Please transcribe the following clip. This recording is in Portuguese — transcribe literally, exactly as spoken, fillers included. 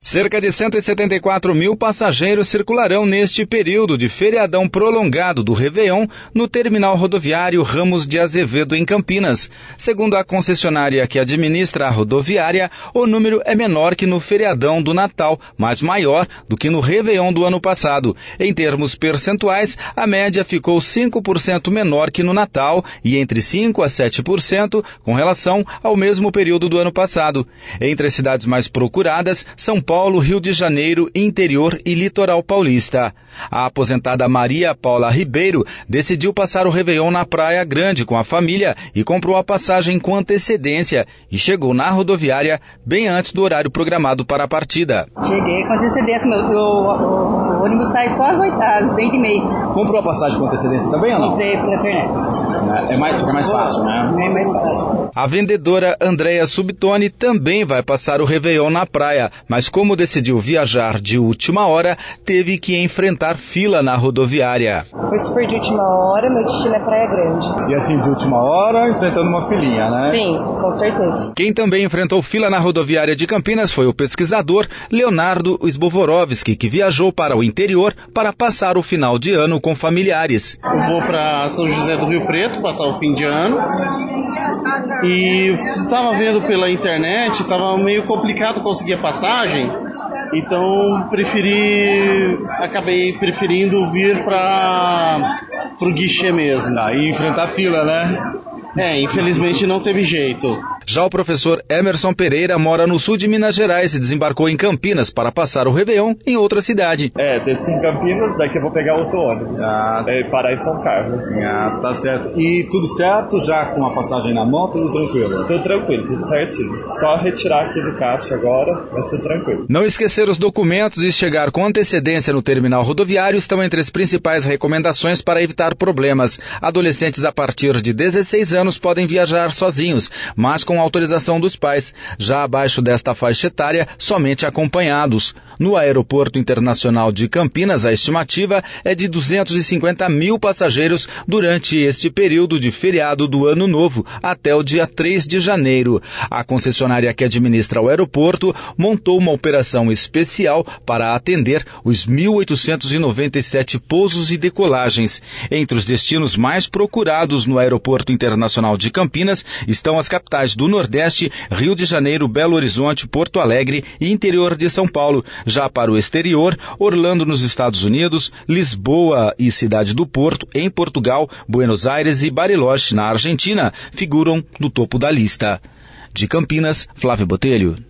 Cerca de cento e setenta e quatro mil passageiros circularão neste período de feriadão prolongado do Réveillon no terminal rodoviário Ramos de Azevedo, em Campinas. Segundo a concessionária que administra a rodoviária, o número é menor que no feriadão do Natal, mas maior do que no Réveillon do ano passado. Em termos percentuais, a média ficou cinco por cento menor que no Natal e entre cinco a sete por cento com relação ao mesmo período do ano passado. Entre as cidades mais procuradas, São Paulo, Paulo, Rio de Janeiro, interior e litoral paulista. A aposentada Maria Paula Ribeiro decidiu passar o Réveillon na Praia Grande com a família e comprou a passagem com antecedência e chegou na rodoviária bem antes do horário programado para a partida. Cheguei com antecedência, meu, o, o, o ônibus sai só às oito, às dez e meia. Comprou a passagem com antecedência também ou não? Comprei pela internet. É mais, é mais fácil, né? É mais fácil. A vendedora Andréa Subtoni também vai passar o Réveillon na praia, mas como decidiu viajar de última hora, teve que enfrentar fila na rodoviária. Foi super de última hora, meu destino é Praia Grande. E assim, de última hora, enfrentando uma filinha, né? Sim, com certeza. Quem também enfrentou fila na rodoviária de Campinas foi o pesquisador Leonardo Sbovorovski, que viajou para o interior para passar o final de ano com familiares. Eu vou para São José do Rio Preto passar o fim de ano. E estava vendo pela internet, estava meio complicado conseguir a passagem, então preferi, acabei preferindo vir para o guichê mesmo. Ah, e enfrentar fila, né? É, infelizmente não teve jeito. Já o professor Emerson Pereira mora no sul de Minas Gerais e desembarcou em Campinas para passar o Réveillon em outra cidade. É, desci em Campinas, daqui eu vou pegar outro ônibus. Ah, é, parar em São Carlos. Ah, tá certo. E tudo certo? Já com a passagem na mão, tudo tranquilo? Tudo tranquilo, tudo certinho. Só retirar aqui do caixa agora, vai ser tranquilo. Não esquecer os documentos e chegar com antecedência no terminal rodoviário estão entre as principais recomendações para evitar problemas. Adolescentes a partir de dezesseis anos podem viajar sozinhos, mas com autorização dos pais. Já abaixo desta faixa etária, somente acompanhados. No Aeroporto Internacional de Campinas, a estimativa é de duzentos e cinquenta mil passageiros durante este período de feriado do Ano Novo, até o dia três de janeiro. A concessionária que administra o aeroporto montou uma operação especial para atender os mil oitocentos e noventa e sete pousos e decolagens. Entre os destinos mais procurados no Aeroporto Internacional de Campinas estão as capitais do Nordeste, Rio de Janeiro, Belo Horizonte, Porto Alegre e interior de São Paulo. Já para o exterior, Orlando nos Estados Unidos, Lisboa e Cidade do Porto em Portugal, Buenos Aires e Bariloche na Argentina figuram no topo da lista. De Campinas, Flávio Botelho.